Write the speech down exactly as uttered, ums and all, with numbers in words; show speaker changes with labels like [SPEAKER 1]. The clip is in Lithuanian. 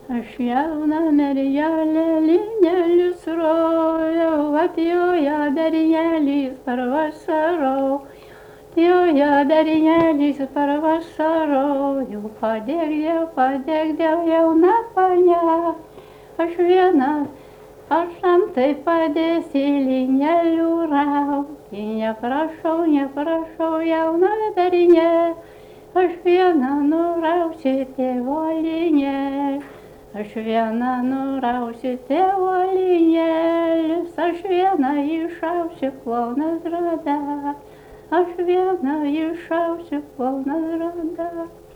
[SPEAKER 1] Aš jauna mergelė linelius rojau, atjoja bernelys parvasarau. Joja bernelys parvasarau, padegdė, padegdė jauna ponia. Aš viena, aš antai padėsi linelių rauti. Neprašau, neprašau, jauna bernė, aš viena nurausiu tėvo linelį. Aš viena nurausiu tėvo linelius, aš viena išausiu plonas drobes. Aš viena išausiu ploną randą.